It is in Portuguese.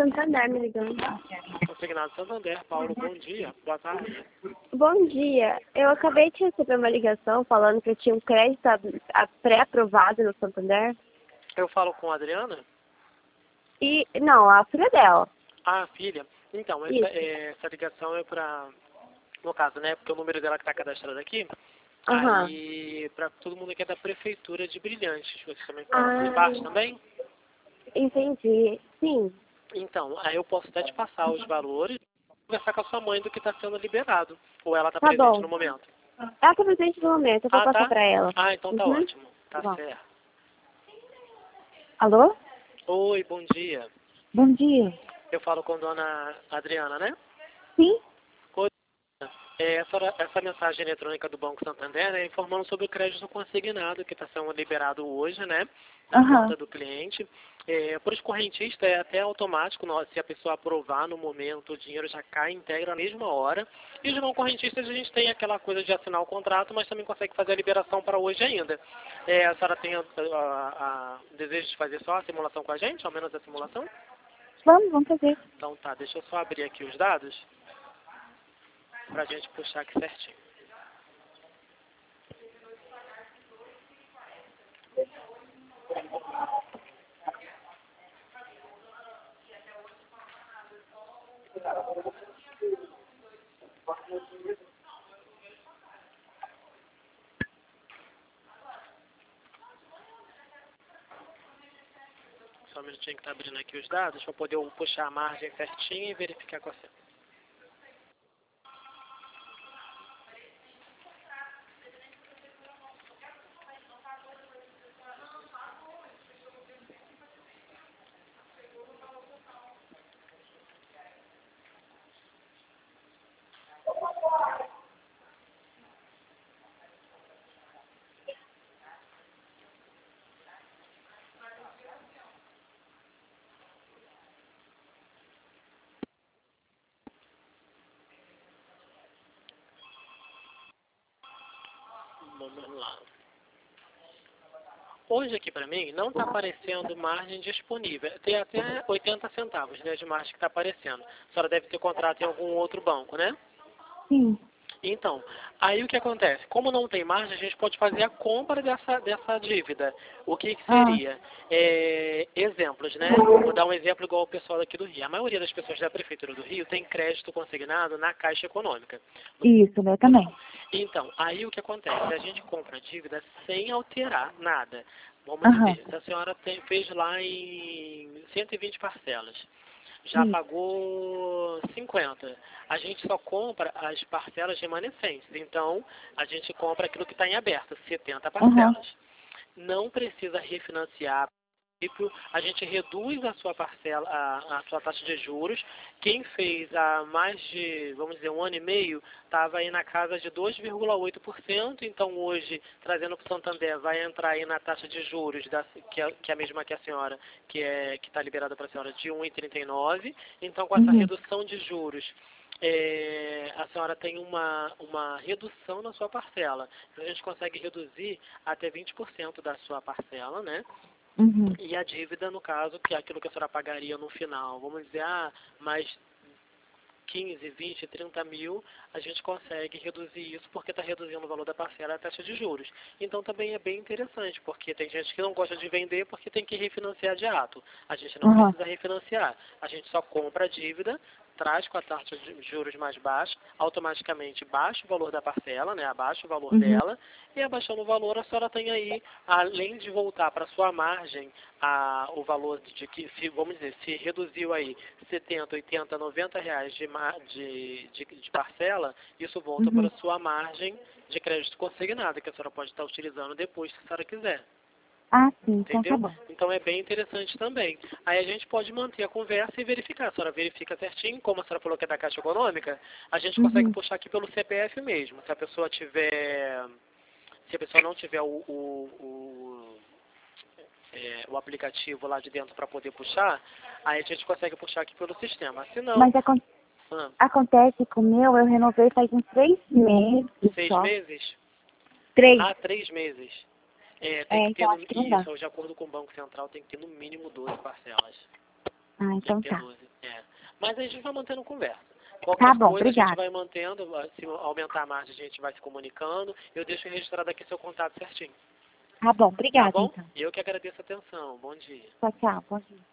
Santander me ligando. Consignado Santander, Paulo, bom dia. Boa tarde. Bom dia. Eu acabei de receber uma ligação falando que eu tinha um crédito pré-aprovado no Santander. Eu falo com a Adriana? E, não, a filha dela. Ah, filha. Então, essa ligação é para, no caso, né, porque o número dela que está cadastrado aqui, Aham. aí para todo mundo aqui é da Prefeitura de Brilhantes. Você também faz parte também? Entendi. Sim. Então, aí eu posso até te passar os valores e conversar com a sua mãe do que está sendo liberado. Ou ela está Tá presente bom. no momento? Ela tá presente no momento, eu vou passar Tá? pra ela. Ah, então tá ótimo. Tá Bom. certo. Alô? Oi, bom dia. Bom dia. Eu falo com a dona Adriana, né? Sim? Oi. Essa mensagem eletrônica do Banco Santander é informando sobre o crédito consignado que está sendo liberado hoje, né? Na conta do cliente. Para os correntistas é até automático, se a pessoa aprovar no momento, o dinheiro já cai integra na mesma hora. E os não correntistas a gente tem aquela coisa de assinar o contrato, mas também consegue fazer a liberação para hoje ainda. A senhora tem a desejo de fazer só a simulação com a gente, ao menos a simulação? Vamos fazer. Então tá, deixa eu só abrir aqui os dados pra gente puxar aqui certinho. Só um minutinho que tá abrindo aqui os dados para poder eu puxar a margem certinha e verificar com você. Vamos lá. Hoje aqui para mim não está aparecendo margem disponível. Tem até 80 centavos, né, de margem que está aparecendo. A senhora deve ter contrato em algum outro banco, né? Sim. Então, aí o que acontece? Como não tem margem, a gente pode fazer a compra dessa dívida. O que seria? Exemplos, né? Vou dar um exemplo igual o pessoal aqui do Rio. A maioria das pessoas da Prefeitura do Rio tem crédito consignado na Caixa Econômica. Isso, né, também. Então, aí o que acontece? A gente compra a dívida sem alterar nada. Vamos dizer, se a senhora fez lá em 120 parcelas, já pagou 50. A gente só compra as parcelas remanescentes. Então, a gente compra aquilo que está em aberto, 70 parcelas. Não precisa refinanciar. A gente reduz a sua parcela, a sua taxa de juros. Quem fez há mais de, vamos dizer, 1 ano e meio, estava aí na casa de 2,8%. Então, hoje, trazendo para o Santander, vai entrar aí na taxa de juros, que é a mesma que a senhora, que está liberada para a senhora, de 1,39. Então, com essa redução de juros, a senhora tem uma redução na sua parcela. Então, a gente consegue reduzir até 20% da sua parcela, né? E a dívida, no caso, que é aquilo que a senhora pagaria no final. Vamos dizer, mais 15, 20, 30 mil, a gente consegue reduzir isso porque está reduzindo o valor da parcela e a taxa de juros. Então também é bem interessante, porque tem gente que não gosta de vender porque tem que refinanciar de ato. A gente não precisa refinanciar. A gente só compra a dívida, traz com a taxa de juros mais baixa, automaticamente baixa o valor da parcela, né, abaixa o valor dela, e abaixando o valor a senhora tem aí, além de voltar para a sua margem, o valor de que, vamos dizer, se reduziu aí 70, 80, 90 reais de parcela, isso volta para a sua margem de crédito consignado, que a senhora pode estar utilizando depois, se a senhora quiser. Sim, Entendeu? então tá bom. Então é bem interessante também. Aí a gente pode manter a conversa e verificar. A senhora verifica certinho, como a senhora falou que é da Caixa Econômica, a gente consegue puxar aqui pelo CPF mesmo. Se a pessoa não tiver o aplicativo lá de dentro para poder puxar, aí a gente consegue puxar aqui pelo sistema. Se não... Mas acontece com o meu, eu renovei faz uns 3 meses 6 só. meses? 3. 3 meses. Tem que ter, Então acho que não dá. de acordo com o Banco Central, tem que ter no mínimo 12 parcelas. Então Tem que ter tá. 12. Mas a gente vai mantendo conversa. Qualquer Tá bom, coisa obrigada. a gente vai mantendo, se aumentar a margem a gente vai se comunicando. Eu deixo registrado aqui seu contato certinho. Tá bom, obrigada, Tá bom? então. E eu que agradeço a atenção. Bom dia. Tchau, tchau. Bom dia.